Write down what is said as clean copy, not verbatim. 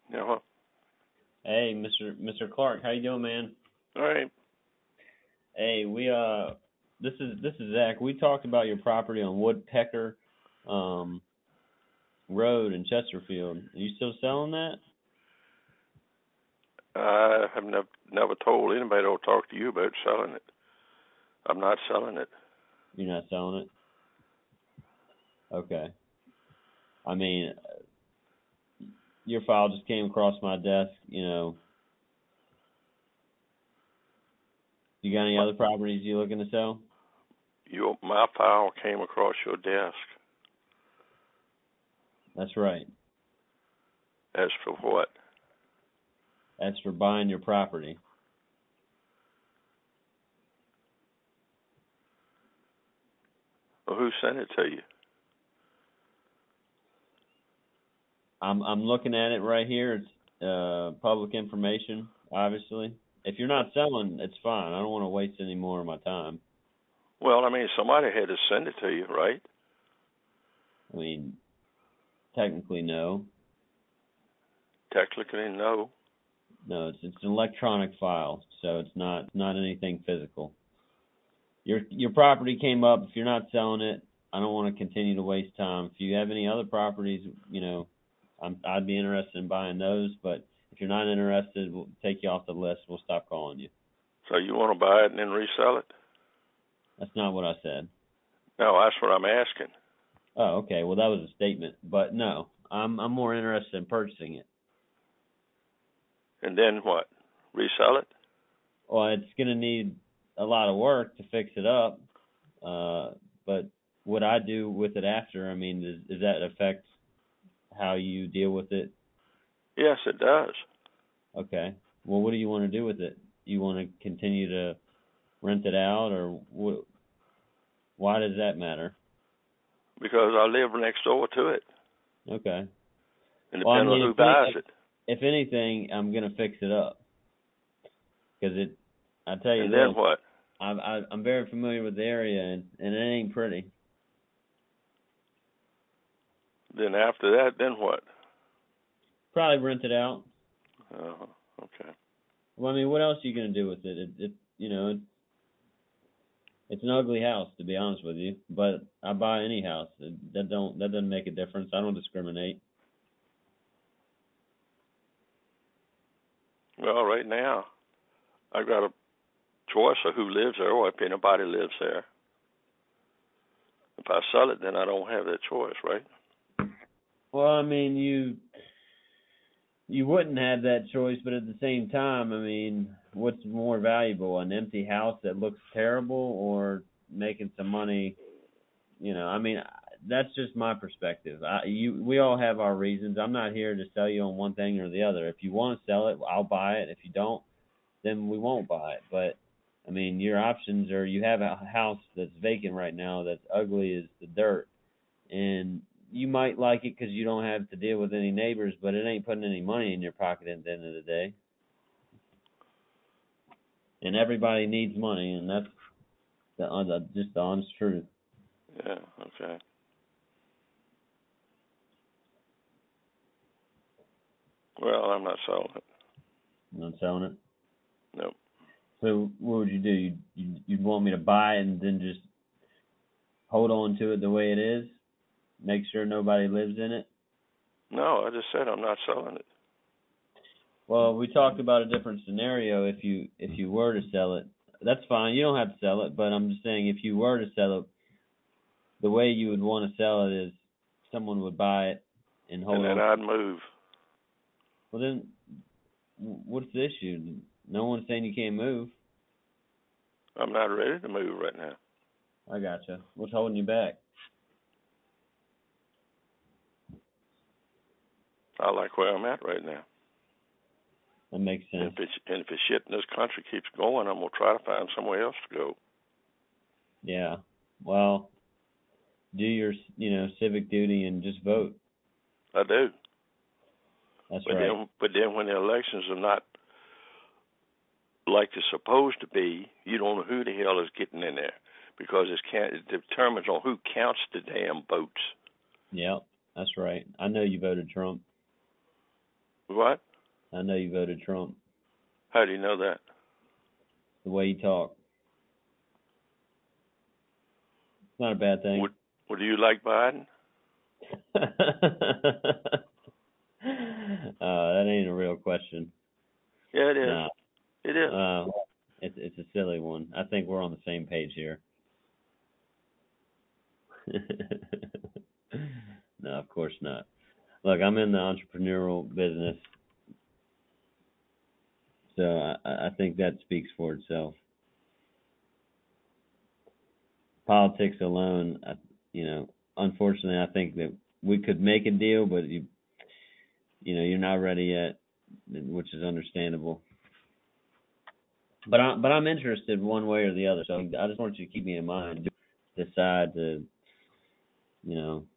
Yeah. Hey, Mr. Clark, how you doing, man? All right. Hey, this is Zach. We talked about your property on Woodpecker um Road in Chesterfield. Are you still selling that? I have never told anybody or talked to you about selling it. I'm not selling it. You're not selling it? Okay. I mean, your file just came across my desk, You got any My, other properties you looking to sell? my file came across your desk. That's right. As for what? That's for buying your property. Well, who sent it to you? I'm looking at it right here. It's public information, obviously. If you're not selling, it's fine. I don't want to waste any more of my time. Well, I mean, somebody had to send it to you, right? I mean, technically, no. Technically, no. No, it's an electronic file, so it's not anything physical. Your property came up. If you're not selling it, I don't want to continue to waste time. If you have any other properties, I'd be interested in buying those. But if you're not interested, we'll take you off the list. We'll stop calling you. So you want to buy it and then resell it? That's not what I said. No, that's what I'm asking. Oh, okay. Well, that was a statement, but no, I'm more interested in purchasing it. And then what? Resell it? Well, it's going to need a lot of work to fix it up, but what I do with it after, I mean, does that affect how you deal with it? Yes, it does. Okay. Well, what do you want to do with it? You want to continue to rent it out, or why does that matter? Because I live next door to it. Okay. And Well, I depending on mean, who buys it. if anything, I'm going to fix it up because I tell you And then this, what? I'm very familiar with the area, and it ain't pretty. Then after that, then what? Probably rent it out. Okay. Well, I mean, what else are you gonna do with it? It's an ugly house, to be honest with you. But I buy any house. That doesn't make a difference. I don't discriminate. Well, right now, I got a choice of who lives there or if anybody lives there. If I sell it, then I don't have that choice, right? Well, I mean, you wouldn't have that choice, but at the same time, I mean, what's more valuable, an empty house that looks terrible or making some money? I mean, that's just my perspective. We all have our reasons. I'm not here to sell you on one thing or the other. If you want to sell it, I'll buy it. If you don't, then we won't buy it. But I mean, your options are you have a house that's vacant right now that's ugly as the dirt, and you might like it because you don't have to deal with any neighbors, but it ain't putting any money in your pocket at the end of the day. And everybody needs money, and that's just the honest truth. Yeah, okay. Well, I'm not selling it. I'm not selling it. Nope. So what would you do? You'd want me to buy it and then just hold on to it the way it is, make sure nobody lives in it? No, I just said I'm not selling it. Well, we talked about a different scenario. If you were to sell it, that's fine. You don't have to sell it, but I'm just saying if you were to sell it, the way you would want to sell it is someone would buy it and And hold then on. I'd move. Well, then what's the issue? No one's saying you can't move. I'm not ready to move right now. I gotcha. What's holding you back? I like where I'm at right now. That makes sense. And if the shit in this country keeps going, I'm gonna try to find somewhere else to go. Yeah. Well, do your civic duty and just vote. I do. That's But right. then when the elections are not like they're supposed to be, you don't know who the hell is getting in there because it determines on who counts the damn votes. Yep, that's right. I know you voted Trump. What? I know you voted Trump. How do you know that? The way you talk. It's not a bad thing. Would you like Biden? That ain't a real question. Yeah, it is. No. It is. It's a silly one. I think we're on the same page here. No, of course not. Look, I'm in the entrepreneurial business, so I think that speaks for itself. Politics alone, unfortunately, I think that we could make a deal, but you're not ready yet, which is understandable. But I'm interested one way or the other, so I just want you to keep me in mind. Decide to,